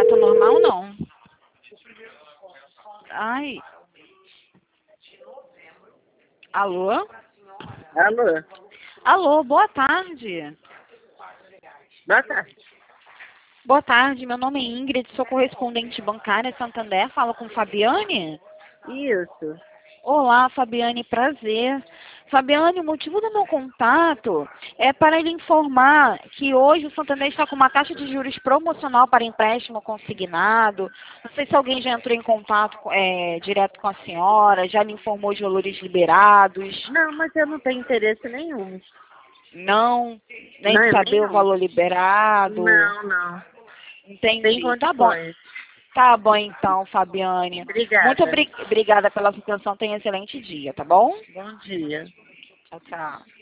tá normal, não. Ai. Alô? Alô? Alô, boa tarde. Boa tarde. Boa tarde, meu nome é Ingrid, sou correspondente bancária Santander, falo com Fabiane? Isso. Olá, Fabiane, prazer. Fabiane, o motivo do meu contato é para lhe informar que hoje o Santander está com uma taxa de juros promocional para empréstimo consignado. Não sei se alguém já entrou em contato direto com a senhora, já lhe informou os valores liberados. Não, mas eu não tenho interesse nenhum. Não, nem de Não, saber o nenhum. valor liberado. Não, não. Tem Entendi. Tá bom. condições. Tá bom então, Fabiane. Muito Obrigada. obrigada pela sua atenção. Tenha um excelente dia, tá bom? Bom dia. Tchau, tchau.